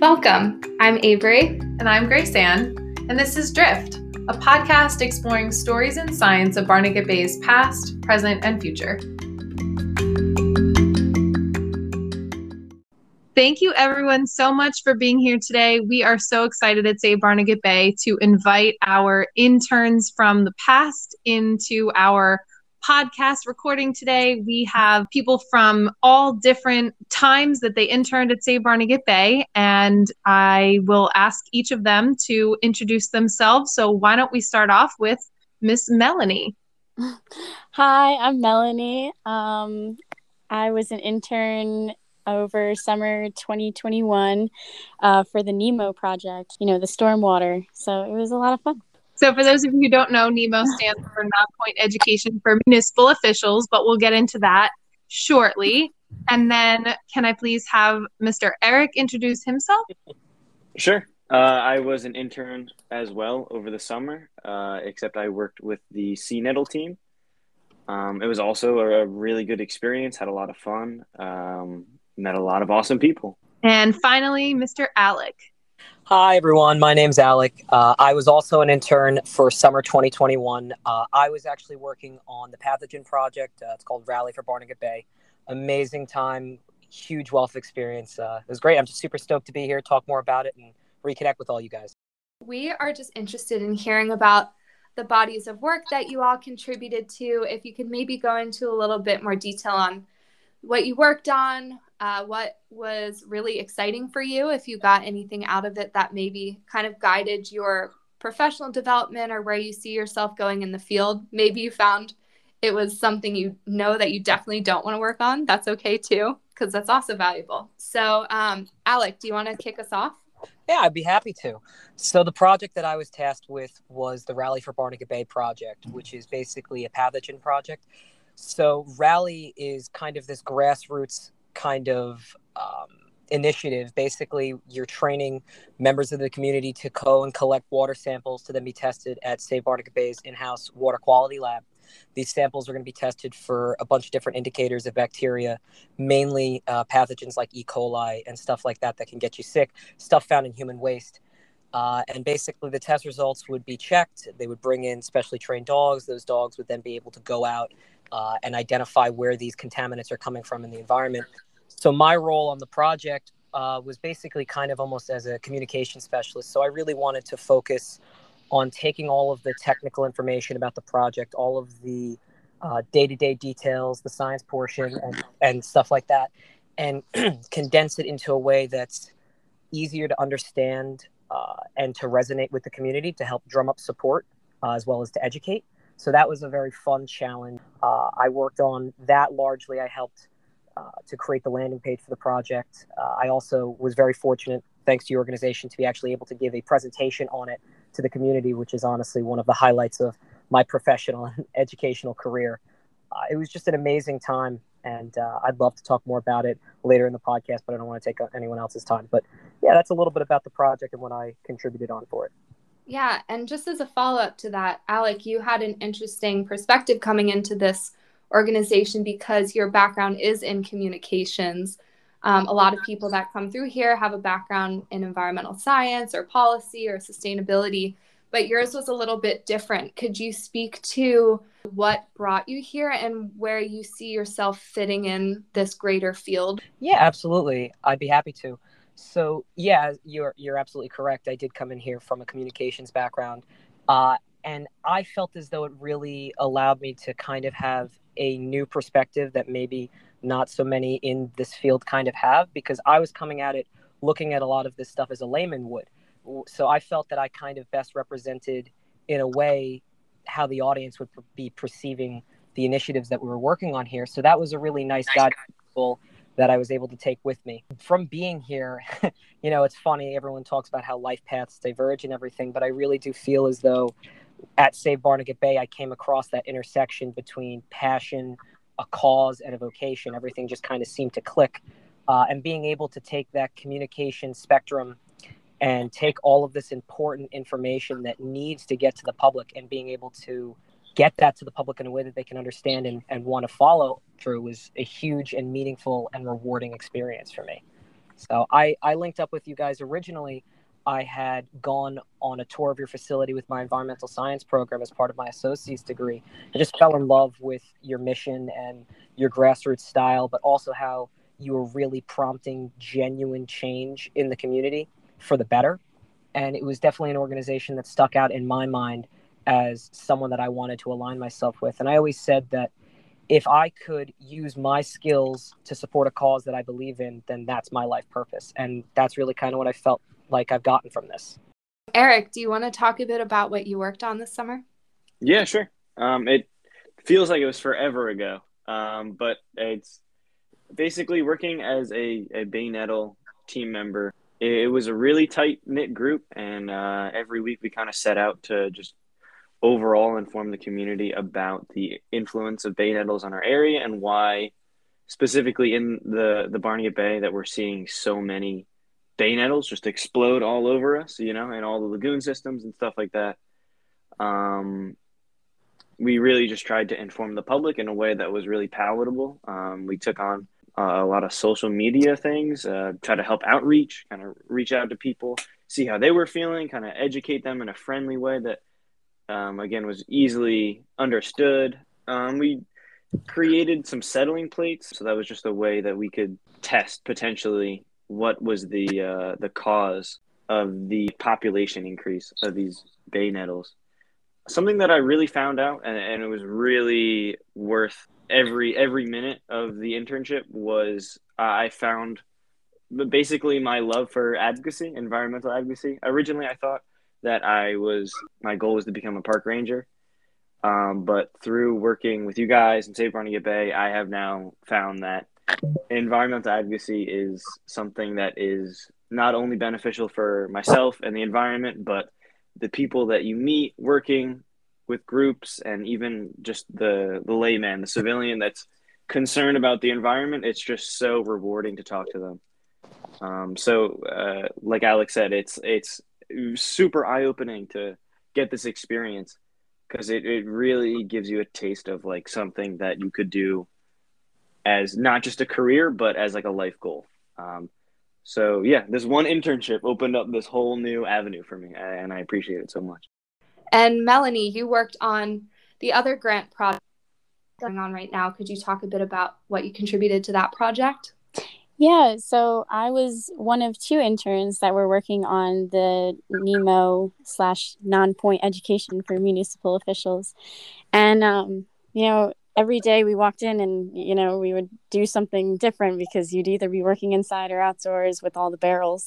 Welcome. I'm Avery. And I'm Grace Ann. And this is Drift, a podcast exploring stories and science of Barnegat Bay's past, present, and future. Thank you everyone so much for being here today. We are so excited at Save Barnegat Bay to invite our interns from the past into our podcast recording today. We have people from all different times that they interned at Save Barnegat Bay, and I will ask each of them to introduce themselves. So why don't we start off with Miss Melanie? Hi, I'm Melanie. I was an intern over summer 2021 for the NEMO project, the stormwater. So it was a lot of fun. So for those of you who don't know, NEMO stands for Not Point Education for Municipal Officials, but we'll get into that shortly. And then can I please have Mr. Eric introduce himself? Sure. I was an intern as well over the summer, except I worked with the CNETL team. It was also a really good experience, had a lot of fun, met a lot of awesome people. And finally, Mr. Alec. Hi, everyone. My name's Alec. I was also an intern for summer 2021. I was actually working on the pathogen project. It's called Rally for Barnegat Bay. Amazing time, huge wealth of experience. It was great. I'm just super stoked to be here, talk more about it, and reconnect with all you guys. We are just interested in hearing about the bodies of work that you all contributed to. If you could maybe go into a little bit more detail on what you worked on, what was really exciting for you, if you got anything out of it that maybe kind of guided your professional development or where you see yourself going in the field. Maybe you found it was something you know that you definitely don't want to work on. That's okay too, because that's also valuable. So Alec, do you want to kick us off? Yeah, I'd be happy to. So the project that I was tasked with was the Rally for Barnegat Bay project, which is basically a pathogen project. So Rally is kind of this grassroots kind of initiative. Basically, you're training members of the community to go and collect water samples to then be tested at Save Barnegat Bay's in-house water quality lab. These samples are going to be tested for a bunch of different indicators of bacteria, mainly pathogens like E. coli and stuff like that can get you sick, stuff found in human waste. And basically the test results would be checked. They would bring in specially trained dogs. Those dogs would then be able to go out and identify where these contaminants are coming from in the environment. So my role on the project was basically kind of almost as a communication specialist. So I really wanted to focus on taking all of the technical information about the project, all of the day-to-day details, the science portion and stuff like that, and condense it into a way that's easier to understand and to resonate with the community, to help drum up support as well as to educate. So that was a very fun challenge. I worked on that largely. I helped to create the landing page for the project. I also was very fortunate, thanks to your organization, to be actually able to give a presentation on it to the community, which is honestly one of the highlights of my professional and educational career. It was just an amazing time, and I'd love to talk more about it later in the podcast, but I don't want to take anyone else's time. But yeah, that's a little bit about the project and what I contributed on for it. Yeah, and just as a follow-up to that, Alec, you had an interesting perspective coming into this organization because your background is in communications. A lot of people that come through here have a background in environmental science or policy or sustainability, but yours was a little bit different. Could you speak to what brought you here and where you see yourself fitting in this greater field? Yeah, absolutely. I'd be happy to. So yeah, you're absolutely correct. I did come in here from a communications background, and I felt as though it really allowed me to kind of have a new perspective that maybe not so many in this field kind of have, because I was coming at it looking at a lot of this stuff as a layman would. So I felt that I kind of best represented, in a way, how the audience would be perceiving the initiatives that we were working on here. So that was a really nice guide that I was able to take with me. From being here, it's funny, everyone talks about how life paths diverge and everything, but I really do feel as though at Save Barnegat Bay, I came across that intersection between passion, a cause, and a vocation. Everything just kind of seemed to click. And being able to take that communication spectrum and take all of this important information that needs to get to the public and being able to get that to the public in a way that they can understand and want to follow through was a huge and meaningful and rewarding experience for me. So I linked up with you guys originally. I had gone on a tour of your facility with my environmental science program as part of my associate's degree. I just fell in love with your mission and your grassroots style, but also how you were really prompting genuine change in the community for the better. And it was definitely an organization that stuck out in my mind as someone that I wanted to align myself with. And I always said that if I could use my skills to support a cause that I believe in, then that's my life purpose. And that's really kind of what I felt like I've gotten from this. Eric, do you want to talk a bit about what you worked on this summer? Yeah, sure. It feels like it was forever ago, but it's basically working as a Bay Nettle team member. It was a really tight-knit group, and every week we kind of set out to just overall inform the community about the influence of bay nettles on our area and why specifically in the Barnegat Bay that we're seeing so many bay nettles just explode all over us, and all the lagoon systems and stuff like that. We really just tried to inform the public in a way that was really palatable. We took on a lot of social media things, try to help outreach, kind of reach out to people, see how they were feeling, kind of educate them in a friendly way that again, was easily understood. We created some settling plates, so that was just a way that we could test potentially what was the cause of the population increase of these bay nettles. Something that I really found out, and it was really worth every minute of the internship, was I found basically my love for advocacy, environmental advocacy. Originally, I thought that my goal was to become a park ranger. But through working with you guys and Save Barnegat Bay, I have now found that environmental advocacy is something that is not only beneficial for myself and the environment, but the people that you meet working with groups and even just the layman, the civilian that's concerned about the environment. It's just so rewarding to talk to them. So like Alex said, it's super eye-opening to get this experience because it really gives you a taste of like something that you could do as not just a career, but as like a life goal. So yeah, this one internship opened up this whole new avenue for me, and I appreciate it so much. And Melanie, you worked on the other grant project going on right now. Could you talk a bit about what you contributed to that project? Yeah, so I was one of two interns that were working on the NEMO/non-point education for municipal officials. And, every day we walked in and, we would do something different because you'd either be working inside or outdoors with all the barrels.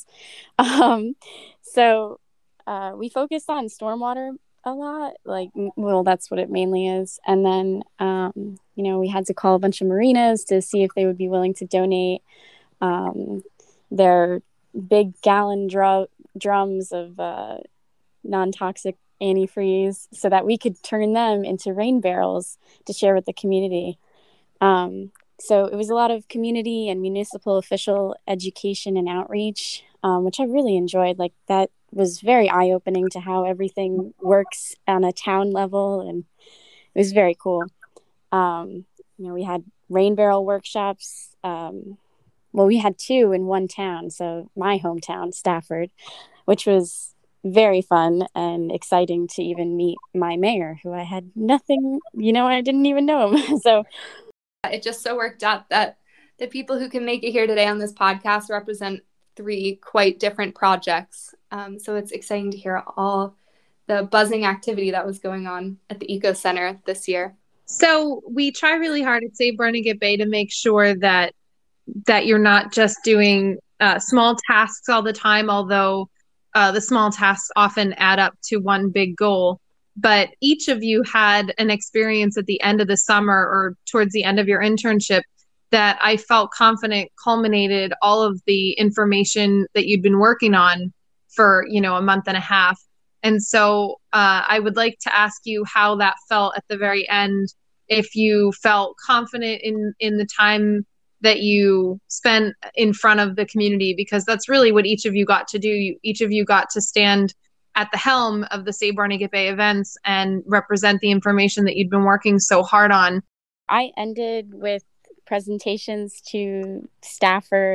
So we focused on stormwater a lot, that's what it mainly is. And then, we had to call a bunch of marinas to see if they would be willing to donate their big gallon drums of non-toxic antifreeze so that we could turn them into rain barrels to share with the community. So it was a lot of community and municipal official education and outreach, which I really enjoyed. Like that was very eye-opening to how everything works on a town level, and it was very cool. We had rain barrel workshops. We had two in one town, so my hometown, Stafford, which was very fun and exciting to even meet my mayor, who I had nothing, I didn't even know him. So it just so worked out that the people who can make it here today on this podcast represent three quite different projects. So it's exciting to hear all the buzzing activity that was going on at the Eco Center this year. So we try really hard at Save Barnegat Bay to make sure that you're not just doing small tasks all the time, although the small tasks often add up to one big goal. But each of you had an experience at the end of the summer or towards the end of your internship that I felt confident culminated all of the information that you'd been working on for, a month and a half. And so I would like to ask you how that felt at the very end, if you felt confident in the time that you spent in front of the community, because that's really what each of you got to do. Each of you got to stand at the helm of the Save Barnegat Bay events and represent the information that you'd been working so hard on. I ended with presentations to Stafford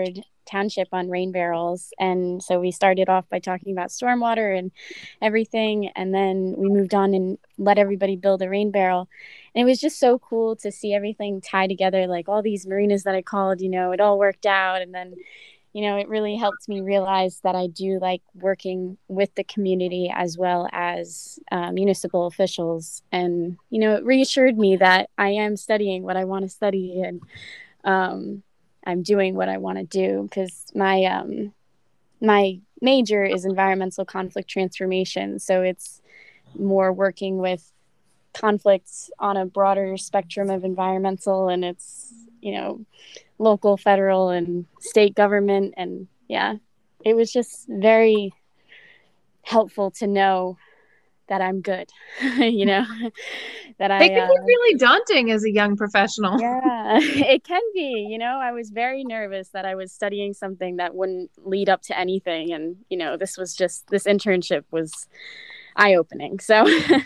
township on rain barrels. And so we started off by talking about stormwater and everything. And then we moved on and let everybody build a rain barrel. And it was just so cool to see everything tie together, like all these marinas that I called, it all worked out. And then it really helped me realize that I do like working with the community as well as municipal officials. And, it reassured me that I am studying what I want to study, and I'm doing what I want to do, because my major is environmental conflict transformation. So it's more working with conflicts on a broader spectrum of environmental, and it's, local, federal, and state government. And yeah, it was just very helpful to know that I'm good, that It can be really daunting as a young professional. Yeah, it can be. I was very nervous that I was studying something that wouldn't lead up to anything. And, this internship was eye-opening. So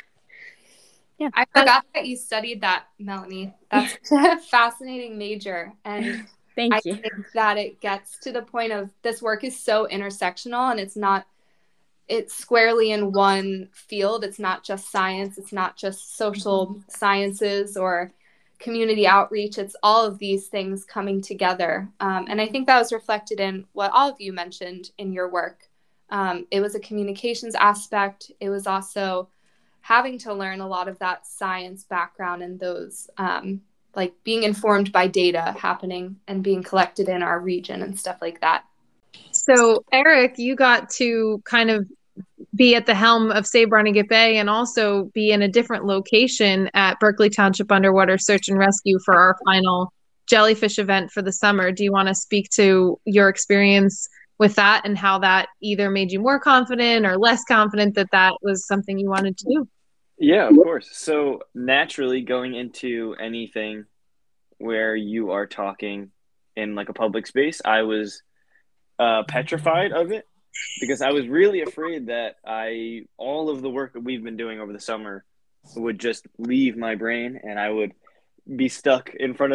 yeah. I forgot that you studied that, Melanie. That's a fascinating major. And Thank you. I think that it gets to the point of this work is so intersectional, and it's squarely in one field. It's not just science. It's not just social sciences or community outreach. It's all of these things coming together. And I think that was reflected in what all of you mentioned in your work. It was a communications aspect. It was also having to learn a lot of that science background and those like being informed by data happening and being collected in our region and stuff like that. So Eric, you got to kind of be at the helm of Save Barnegat Bay and also be in a different location at Berkeley Township Underwater Search and Rescue for our final jellyfish event for the summer. Do you want to speak to your experience with that and how that either made you more confident or less confident that that was something you wanted to do? Yeah, of course. So naturally, going into anything where you are talking in like a public space, I was petrified of it, because I was really afraid that all of the work that we've been doing over the summer would just leave my brain, and I would be stuck in front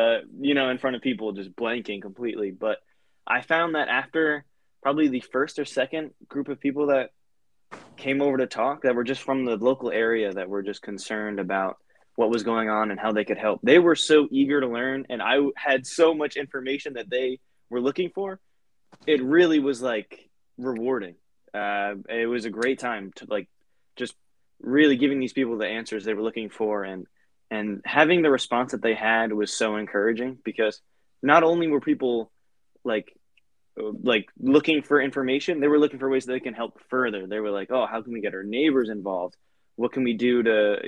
of people, just blanking completely. But I found that after probably the first or second group of people that came over to talk, that were just from the local area, that were just concerned about what was going on and how they could help. They were so eager to learn, and I had so much information that they were looking for. It really was like rewarding. It was a great time to like just really giving these people the answers they were looking for, and having the response that they had was so encouraging, because not only were people like looking for information, they were looking for ways that they can help further. They were like, oh, how can we get our neighbors involved? What can we do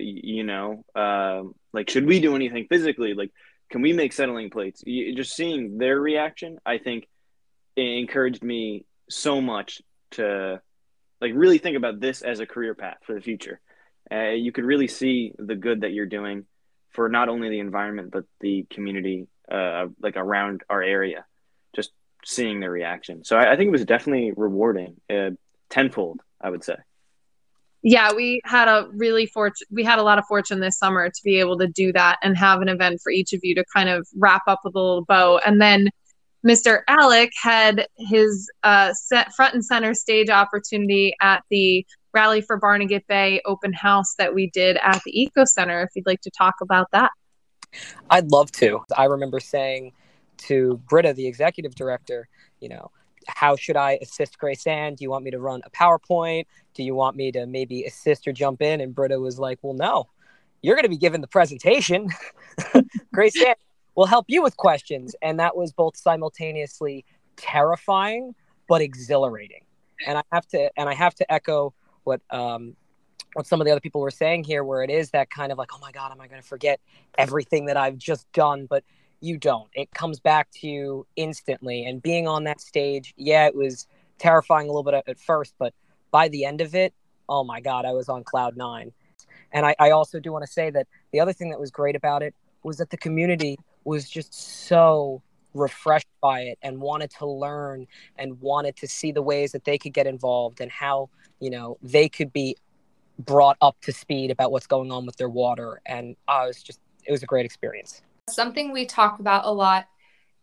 to, like, should we do anything physically? Like, can we make settling plates? Just seeing their reaction, I think, it encouraged me so much to like really think about this as a career path for the future. You could really see the good that you're doing for not only the environment, but the community, like around our area, just seeing their reaction. So I think it was definitely rewarding, tenfold, I would say. Yeah, we had a lot of fortune this summer to be able to do that and have an event for each of you to kind of wrap up with a little bow. And then Mr. Alec had his set front and center stage opportunity at the Rally for Barnegat Bay open house that we did at the Eco Center, if you'd like to talk about that. I'd love to. I remember saying to Britta, the executive director, how should I assist Grace Ann? Do you want me to run a PowerPoint? Do you want me to maybe assist or jump in? And Britta was like, well, no, you're going to be given the presentation. Grace Ann will help you with questions. And that was both simultaneously terrifying, but exhilarating. And I have to echo what some of the other people were saying here, where it is that kind of like, oh my God, am I going to forget everything that I've just done? But you don't. It comes back to you instantly. And being on that stage, yeah, it was terrifying a little bit at first, but by the end of it, oh my God, I was on cloud nine. And I also do want to say that the other thing that was great about it was that the community was just so refreshed by it and wanted to learn and wanted to see the ways that they could get involved and how, they could be brought up to speed about what's going on with their water. And it was a great experience. Something we talk about a lot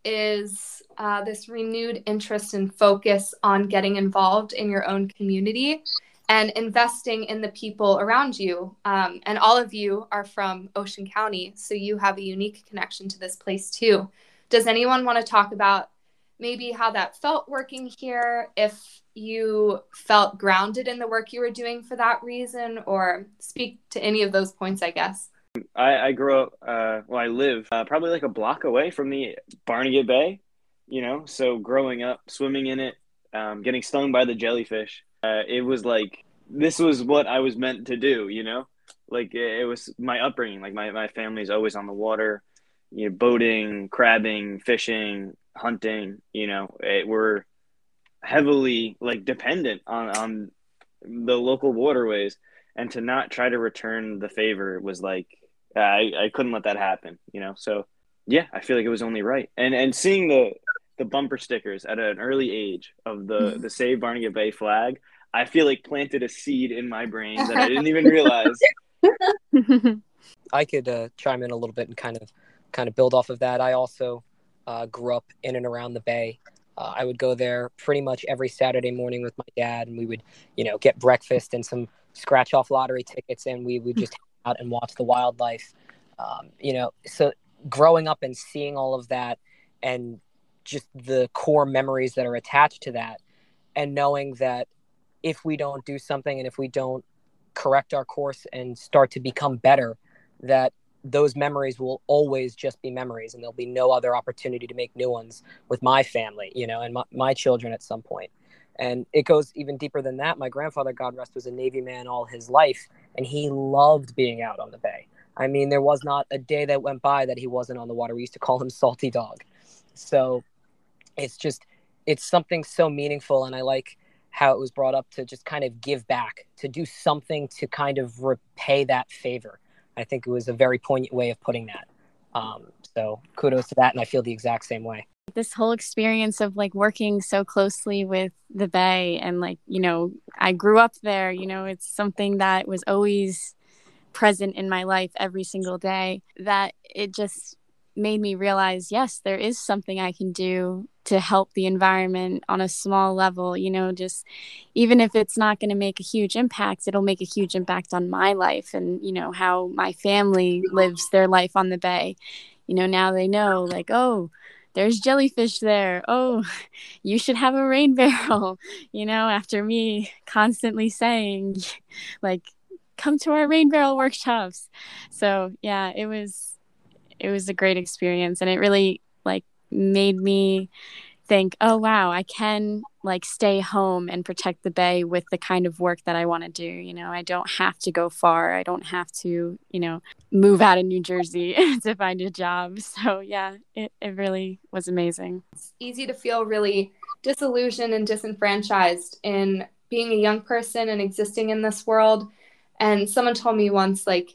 is this renewed interest and focus on getting involved in your own community and investing in the people around you. And all of you are from Ocean County, so you have a unique connection to this place too. Does anyone want to talk about maybe how that felt working here, if you felt grounded in the work you were doing for that reason, or speak to any of those points, I guess? I grew up, I live probably like a block away from the Barnegat Bay, so growing up, swimming in it, getting stung by the jellyfish, it was like, this was what I was meant to do, like it was my upbringing. Like my family's always on the water, boating, crabbing, fishing, hunting, we're heavily like dependent on the local waterways, and to not try to return the favor was like, I couldn't let that happen, so yeah, I feel like it was only right. And seeing the bumper stickers at an early age of the Save Barnegat Bay flag, I feel like planted a seed in my brain that I didn't even realize. I could chime in a little bit and kind of build off of that. I also grew up in and around the Bay. I would go there pretty much every Saturday morning with my dad, and we would, get breakfast and some scratch-off lottery tickets, and we would just hang out and watch the wildlife. So growing up and seeing all of that, and just the core memories that are attached to that, and knowing that if we don't do something and if we don't correct our course and start to become better, that those memories will always just be memories, and there'll be no other opportunity to make new ones with my family, and my children at some point. And it goes even deeper than that. My grandfather, God rest, was a Navy man all his life, and he loved being out on the Bay. I mean, there was not a day that went by that he wasn't on the water. We used to call him Salty Dog. So it's something so meaningful, and I like how it was brought up to just kind of give back, to do something to kind of repay that favor. I think it was a very poignant way of putting that. So kudos to that, and I feel the exact same way. This whole experience of like working so closely with the Bay, and like, I grew up there, it's something that was always present in my life every single day, that it just made me realize, yes, there is something I can do to help the environment on a small level, just even if it's not going to make a huge impact, it'll make a huge impact on my life and, how my family lives their life on the Bay. Now they know, like, oh, there's jellyfish there. Oh, you should have a rain barrel, after me constantly saying, like, come to our rain barrel workshops. So yeah, it was a great experience, and it really like made me think, oh wow, I can like stay home and protect the Bay with the kind of work that I want to do. I don't have to go far. I don't have to, move out of New Jersey to find a job. So yeah, it really was amazing. It's easy to feel really disillusioned and disenfranchised in being a young person and existing in this world. And someone told me once, like,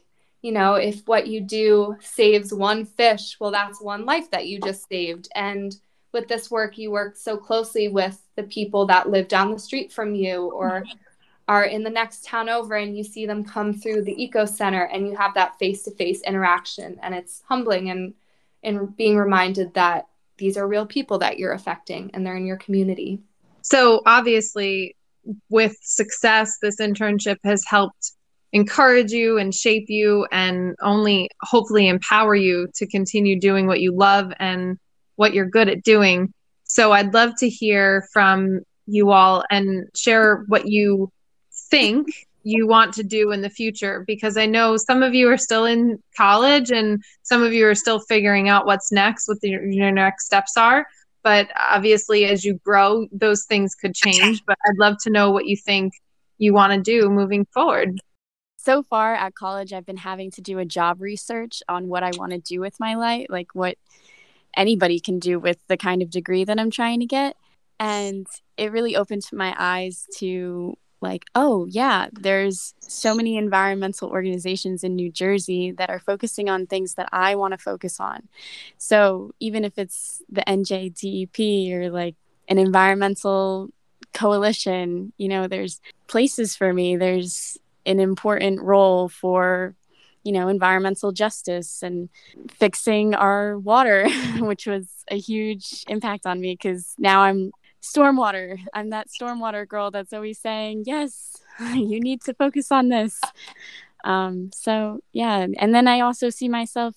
if what you do saves one fish, well, that's one life that you just saved. And with this work, you work so closely with the people that live down the street from you or are in the next town over, and you see them come through the eco center, and you have that face-to-face interaction. And it's humbling and being reminded that these are real people that you're affecting, and they're in your community. So obviously, with success, this internship has helped encourage you and shape you, and only hopefully empower you to continue doing what you love and what you're good at doing. So I'd love to hear from you all and share what you think you want to do in the future, because I know some of you are still in college and some of you are still figuring out what's next, what your next steps are. But obviously, as you grow, those things could change. But I'd love to know what you think you want to do moving forward. So far at college, I've been having to do a job research on what I want to do with my life, like what anybody can do with the kind of degree that I'm trying to get. And it really opened my eyes to like, oh yeah, there's so many environmental organizations in New Jersey that are focusing on things that I want to focus on. So even if it's the NJDEP or like an environmental coalition, there's places for me. There's an important role for environmental justice and fixing our water, which was a huge impact on me because now I'm stormwater. I'm that stormwater girl that's always saying, yes, you need to focus on this. So yeah. And then I also see myself,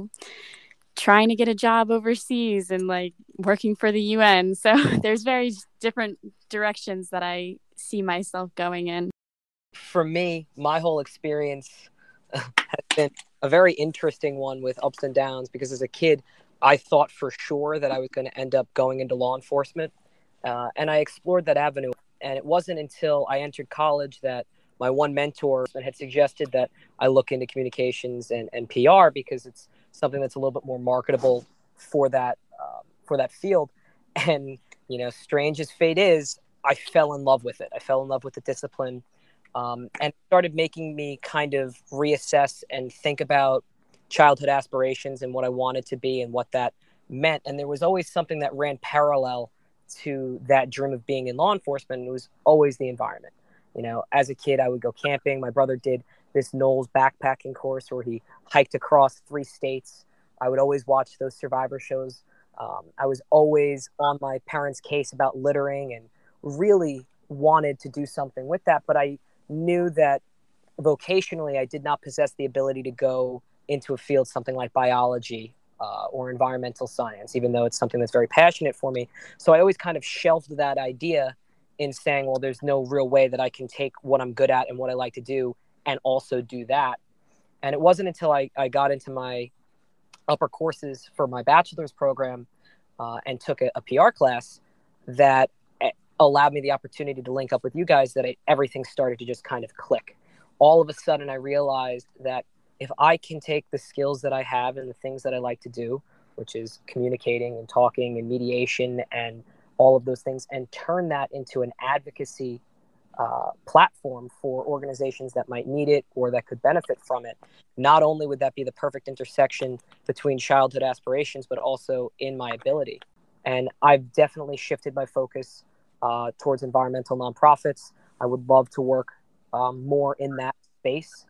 trying to get a job overseas and like working for the UN. So there's very different directions that I see myself going in. For me, my whole experience has been a very interesting one with ups and downs, because as a kid, I thought for sure that I was going to end up going into law enforcement. And I explored that avenue. And it wasn't until I entered college that my one mentor had suggested that I look into communications and PR, because it's something that's a little bit more marketable for that field. And, strange as fate is, I fell in love with it. I fell in love with the discipline. And it started making me kind of reassess and think about childhood aspirations and what I wanted to be and what that meant. And there was always something that ran parallel to that dream of being in law enforcement, and it was always the environment. As a kid, I would go camping. My brother did this Knowles backpacking course where he hiked across 3 states. I would always watch those Survivor shows. I was always on my parents' case about littering and really wanted to do something with that. But I knew that vocationally, I did not possess the ability to go into a field, something like biology or environmental science, even though it's something that's very passionate for me. So I always kind of shelved that idea in saying, well, there's no real way that I can take what I'm good at and what I like to do and also do that. And it wasn't until I got into my upper courses for my bachelor's program and took a PR class that allowed me the opportunity to link up with you guys that everything started to just kind of click. All of a sudden, I realized that if I can take the skills that I have and the things that I like to do, which is communicating and talking and mediation and all of those things, and turn that into an advocacy platform for organizations that might need it or that could benefit from it, not only would that be the perfect intersection between childhood aspirations, but also in my ability. And I've definitely shifted my focus towards environmental nonprofits. I would love to work more in that space.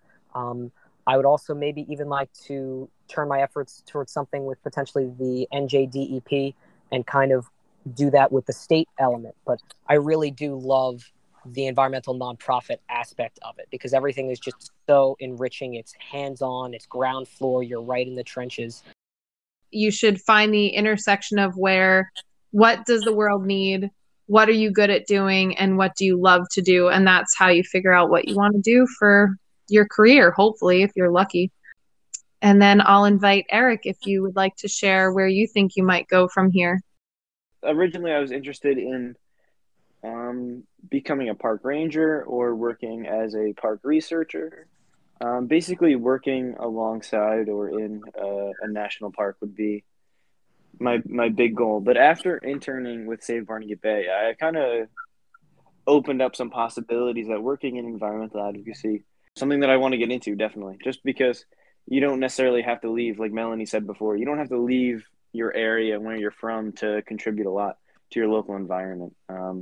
I would also maybe even like to turn my efforts towards something with potentially the NJDEP and kind of do that with the state element. But I really do love the environmental nonprofit aspect of it, because everything is just so enriching. It's hands-on, it's ground floor, you're right in the trenches. You should find the intersection of what does the world need? What are you good at doing? And what do you love to do? And that's how you figure out what you want to do for your career, hopefully, if you're lucky. And then I'll invite Eric if you would like to share where you think you might go from here. Originally, I was interested in becoming a park ranger or working as a park researcher. Basically, working alongside or in a national park would be my big goal. But after interning with Save Barnegat Bay, I kind of opened up some possibilities that working in environmental advocacy, something that I want to get into, definitely, just because you don't necessarily have to leave, like Melanie said before, you don't have to leave your area where you're from to contribute a lot to your local environment.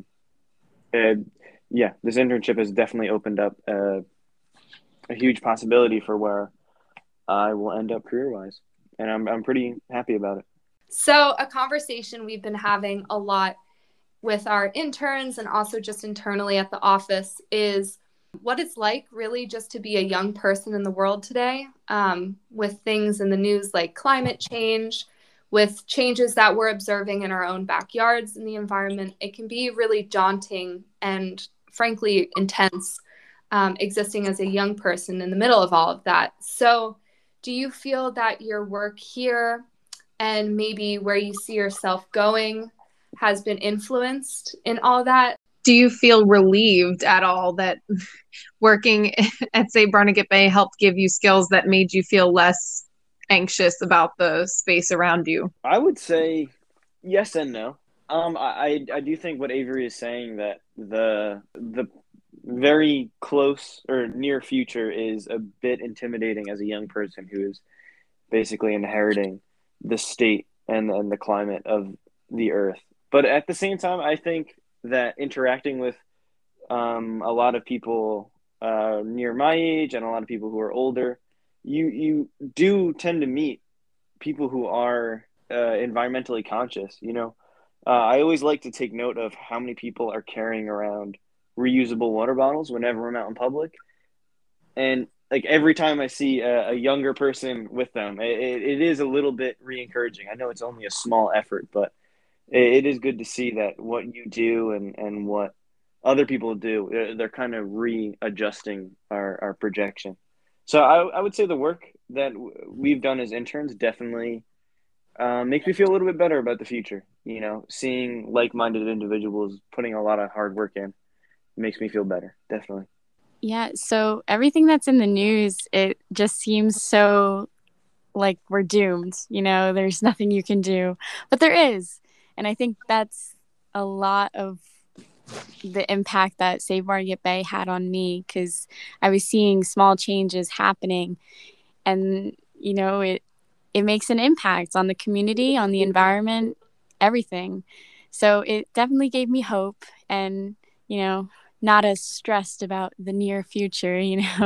This internship has definitely opened up a huge possibility for where I will end up career-wise, and I'm pretty happy about it. So a conversation we've been having a lot with our interns and also just internally at the office is what it's like really just to be a young person in the world today, with things in the news like climate change, with changes that we're observing in our own backyards in the environment. It can be really daunting and frankly intense existing as a young person in the middle of all of that. So do you feel that your work here and maybe where you see yourself going has been influenced in all that? Do you feel relieved at all that working at, say, Barnegat Bay helped give you skills that made you feel less anxious about the space around you? I would say yes and no. I do think what Avery is saying, that the very close or near future is a bit intimidating as a young person who is basically inheriting the state and the climate of the earth. But at the same time, I think that interacting with a lot of people near my age and a lot of people who are older you do tend to meet people who are environmentally conscious. I always like to take note of how many people are carrying around reusable water bottles whenever I'm out in public, and like every time I see a younger person with them, it is a little bit re-encouraging. I know it's only a small effort, but it is good to see that what you do and what other people do, they're kind of readjusting our projection. So I would say the work that we've done as interns definitely makes me feel a little bit better about the future. Seeing like-minded individuals putting a lot of hard work in makes me feel better, definitely. Yeah, so everything that's in the news, it just seems so like we're doomed. There's nothing you can do, but there is. And I think that's a lot of the impact that Save Barnegat Bay had on me, because I was seeing small changes happening, and it makes an impact on the community, on the environment, everything. So it definitely gave me hope, and not as stressed about the near future.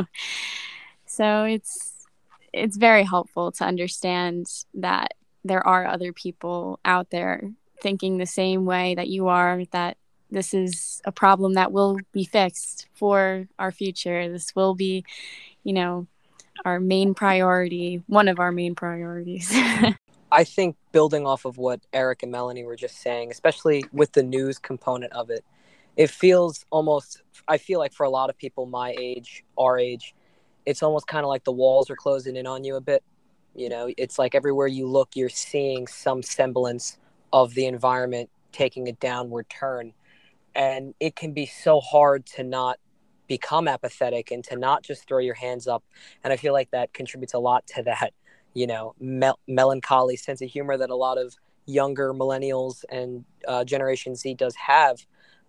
So it's very helpful to understand that there are other people out there thinking the same way that you are, that this is a problem that will be fixed for our future. This will be, our main priority, one of our main priorities. I think building off of what Eric and Melanie were just saying, especially with the news component of it, it feels almost, I feel like for a lot of people my age, our age, it's almost kind of like the walls are closing in on you a bit. It's like everywhere you look, you're seeing some semblance of the environment taking a downward turn. And it can be so hard to not become apathetic and to not just throw your hands up. And I feel like that contributes a lot to that, melancholy sense of humor that a lot of younger millennials and Generation Z does have.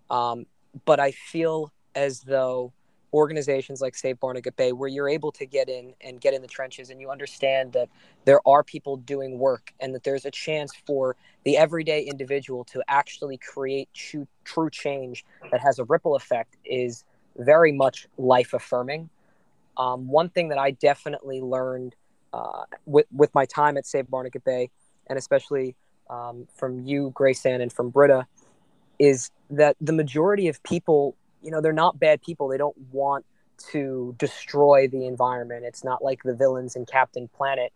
But I feel as though organizations like Save Barnegat Bay, where you're able to get in the trenches, and you understand that there are people doing work and that there's a chance for the everyday individual to actually create true change that has a ripple effect, is very much life affirming. One thing that I definitely learned with my time at Save Barnegat Bay, and especially from you, Grayson, and from Britta, is that the majority of people, they're not bad people. They don't want to destroy the environment. It's not like the villains in Captain Planet.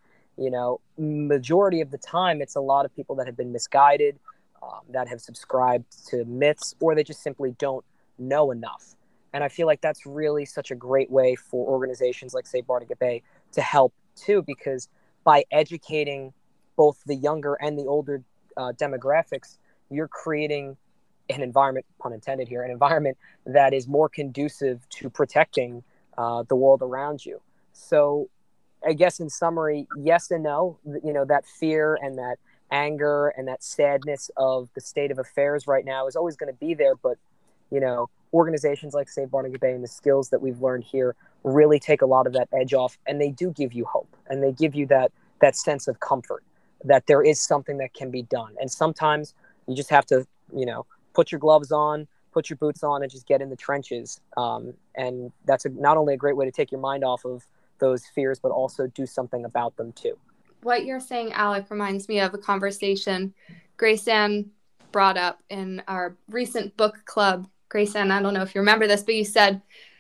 Majority of the time, it's a lot of people that have been misguided, that have subscribed to myths, or they just simply don't know enough. And I feel like that's really such a great way for organizations like Save Barnegat Bay to help too, because by educating both the younger and the older demographics, you're creating an environment, pun intended here, an environment that is more conducive to protecting the world around you. So I guess in summary, yes and no. That fear and that anger and that sadness of the state of affairs right now is always going to be there. But, organizations like Save Barnegat Bay and the skills that we've learned here really take a lot of that edge off, and they do give you hope, and they give you that sense of comfort that there is something that can be done. And sometimes you just have to, put your gloves on, put your boots on, and just get in the trenches. And that's not only a great way to take your mind off of those fears, but also do something about them too. What you're saying, Alec, reminds me of a conversation Grayson brought up in our recent book club. Grayson, I don't know if you remember this, but you said,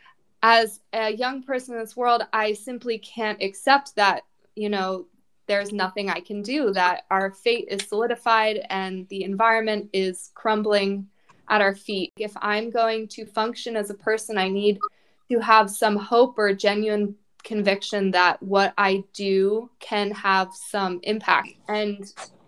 as a young person in this world, I simply can't accept that, there's nothing I can do, that our fate is solidified and the environment is crumbling at our feet. If I'm going to function as a person, I need to have some hope or genuine conviction that what I do can have some impact. And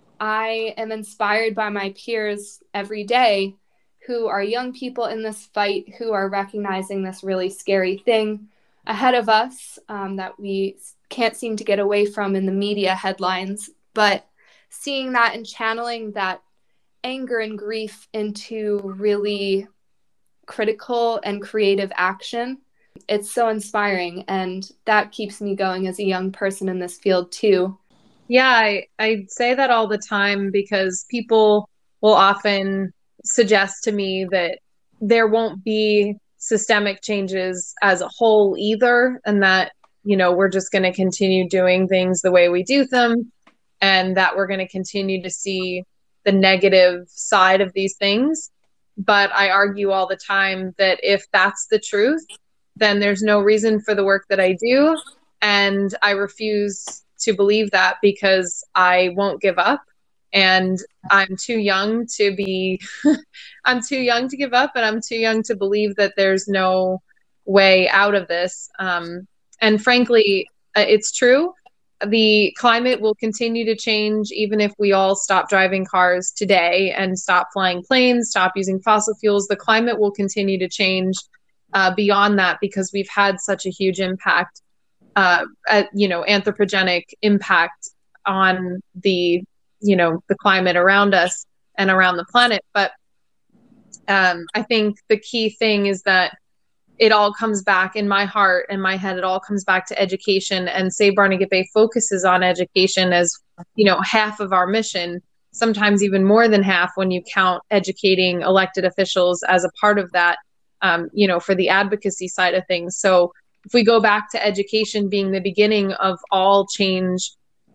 I am inspired by my peers every day who are young people in this fight, who are recognizing this really scary thing ahead of us that we can't seem to get away from in the media headlines, but seeing that and channeling that anger and grief into really critical and creative action. It's so inspiring, and that keeps me going as a young person in this field too. Yeah, I say that all the time because people will often suggest to me that there won't be systemic changes as a whole either, and that we're just going to continue doing things the way we do them, and that we're going to continue to see the negative side of these things. But I argue all the time that if that's the truth, then there's no reason for the work that I do. And I refuse to believe that, because I won't give up. And I'm too young to be, I'm too young to give up, and I'm too young to believe that there's no way out of this. And frankly, it's true. The climate will continue to change even if we all stop driving cars today and stop flying planes, stop using fossil fuels. The climate will continue to change beyond that, because we've had such a huge impact, anthropogenic impact on the climate around us and around the planet. But I think the key thing is that it all comes back, in my heart and my head, it all comes back to education. And Save Barnegat Bay focuses on education as, half of our mission, sometimes even more than half when you count educating elected officials as a part of that, for the advocacy side of things. So if we go back to education being the beginning of all change,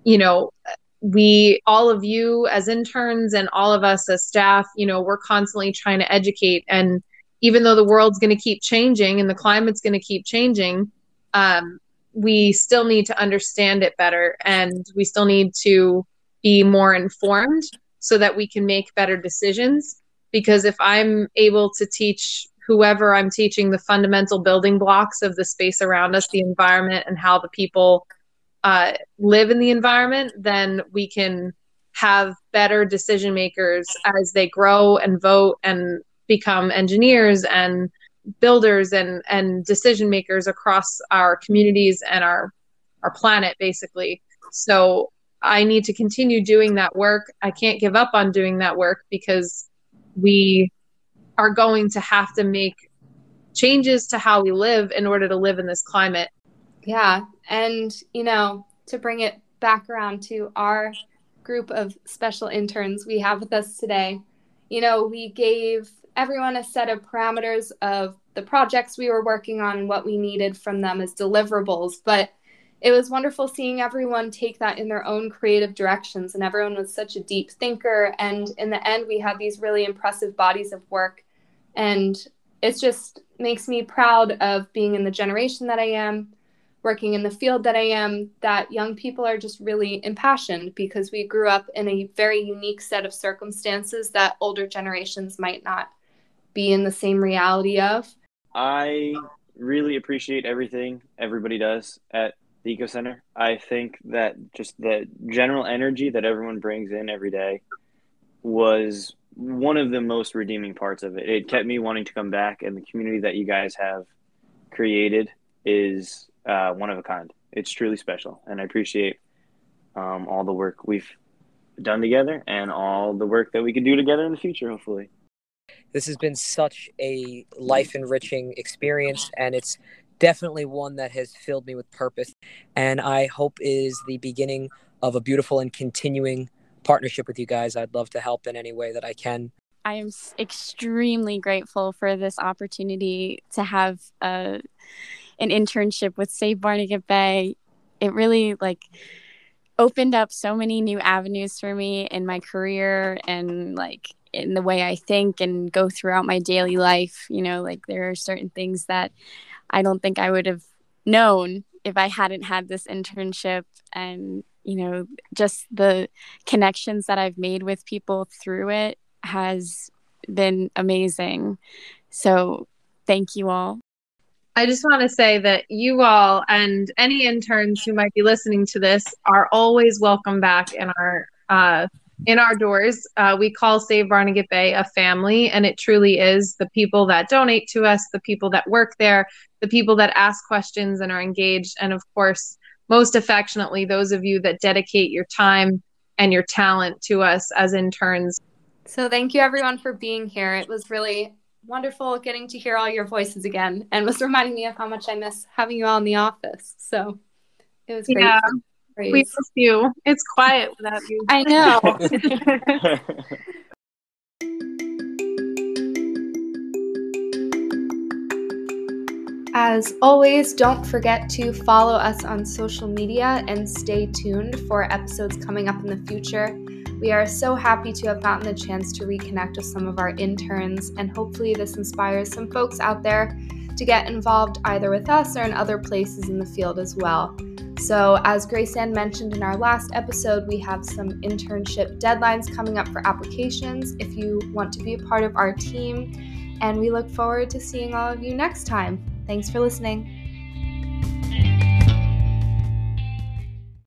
all of you as interns and all of us as staff, we're constantly trying to educate. And even though the world's going to keep changing and the climate's going to keep changing, we still need to understand it better, and we still need to be more informed so that we can make better decisions. Because if I'm able to teach whoever I'm teaching the fundamental building blocks of the space around us, the environment, and how the people live in the environment, then we can have better decision makers as they grow and vote and become engineers and builders and decision makers across our communities and our planet, basically. So I need to continue doing that work. I can't give up on doing that work, because we are going to have to make changes to how we live in order to live in this climate. Yeah. And, to bring it back around to our group of special interns we have with us today, we gave everyone a set of parameters of the projects we were working on and what we needed from them as deliverables. But it was wonderful seeing everyone take that in their own creative directions. And everyone was such a deep thinker. And in the end, we had these really impressive bodies of work. And it just makes me proud of being in the generation that I am, working in the field that I am, that young people are just really impassioned, because we grew up in a very unique set of circumstances that older generations might not be in the same reality of. I really appreciate everything everybody does at the Eco Center. I think that just the general energy that everyone brings in every day was one of the most redeeming parts of it. It kept me wanting to come back, and the community that you guys have created is one of a kind. It's truly special, and I appreciate all the work we've done together and all the work that we can do together in the future, hopefully. This has been such a life-enriching experience, and it's definitely one that has filled me with purpose, and I hope is the beginning of a beautiful and continuing partnership with you guys. I'd love to help in any way that I can. I am extremely grateful for this opportunity to have an internship with Save Barnegat Bay. It really opened up so many new avenues for me in my career and in the way I think and go throughout my daily life. There are certain things that I don't think I would have known if I hadn't had this internship, and just the connections that I've made with people through it has been amazing. So thank you all. I just want to say that you all and any interns who might be listening to this are always welcome back in our doors. We call Save Barnegat Bay a family, and it truly is. The people that donate to us, the people that work there, the people that ask questions and are engaged, and of course, most affectionately, those of you that dedicate your time and your talent to us as interns. So thank you everyone for being here. It was really wonderful getting to hear all your voices again, and was reminding me of how much I miss having you all in the office. So it was great. Yeah, we miss you. It's quiet without you. I know. As always, don't forget to follow us on social media and stay tuned for episodes coming up in the future. We are so happy to have gotten the chance to reconnect with some of our interns, and hopefully this inspires some folks out there to get involved either with us or in other places in the field as well. So as Grace Ann mentioned in our last episode, we have some internship deadlines coming up for applications if you want to be a part of our team, and we look forward to seeing all of you next time. Thanks for listening.